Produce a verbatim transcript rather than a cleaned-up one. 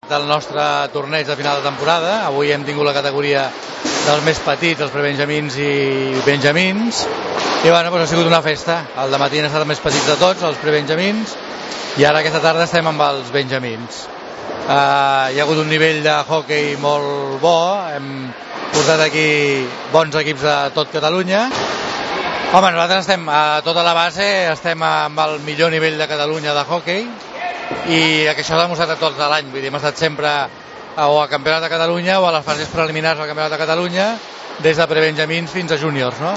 del nostre torneig de final de temporada. Avui hem tingut la categoria dels més petits, els prebenjamins i benjamins, i bueno, doncs ha sigut una festa. El dematí han estat els més petits de tots, els prebenjamins, i ara aquesta tarda estem amb els benjamins. Uh, hi ha hagut un nivell de hoquei molt bo, hem portat aquí bons equips de tot Catalunya. Home, nosaltres estem a tota la base, estem amb el millor nivell de Catalunya de hoquei, i això l'ha demostrat a tots l'any. Vull dir, hem estat sempre o a Campionat de Catalunya o a les fases preliminars del Campionat de Catalunya, des de prebenjamins fins a júniors, no?